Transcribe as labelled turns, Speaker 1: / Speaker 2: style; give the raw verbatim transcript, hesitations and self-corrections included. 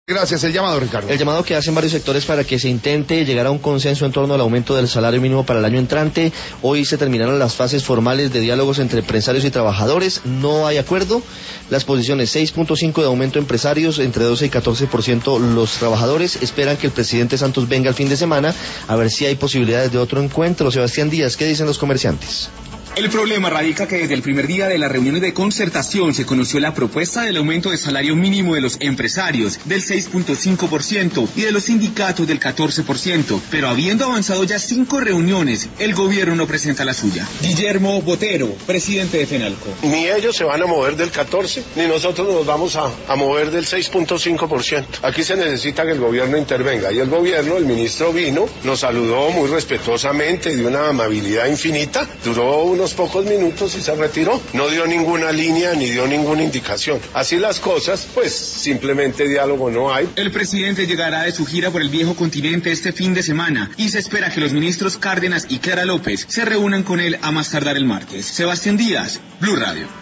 Speaker 1: Gracias, el llamado, Ricardo.
Speaker 2: El llamado que hacen varios sectores para que se intente llegar a un consenso en torno al aumento del salario mínimo para el año entrante. Hoy se terminaron las fases formales de diálogos entre empresarios y trabajadores. No hay acuerdo. Las posiciones seis punto cinco de aumento empresarios, entre doce y catorce por ciento los trabajadores. Esperan que el presidente Santos venga el fin de semana a ver si hay posibilidades de otro encuentro. Sebastián Díaz, ¿qué dicen los comerciantes?
Speaker 3: El problema radica que desde el primer día de las reuniones de concertación se conoció la propuesta del aumento del salario mínimo de los empresarios del seis punto cinco por ciento y de los sindicatos del catorce por ciento, pero habiendo avanzado ya cinco reuniones, el gobierno no presenta la suya. Guillermo Botero, presidente de FENALCO.
Speaker 4: Ni ellos se van a mover del catorce, ni nosotros nos vamos a, a mover del seis punto cinco por ciento. Aquí se necesita que el gobierno intervenga, y el gobierno, el ministro vino, nos saludó muy respetuosamente, de una amabilidad infinita, duró unos pocos minutos y se retiró. No dio ninguna línea ni dio ninguna indicación. Así las cosas, pues simplemente diálogo no hay.
Speaker 3: El presidente llegará de su gira por el viejo continente este fin de semana y se espera que los ministros Cárdenas y Clara López se reúnan con él a más tardar el martes. Sebastián Díaz, Blue Radio.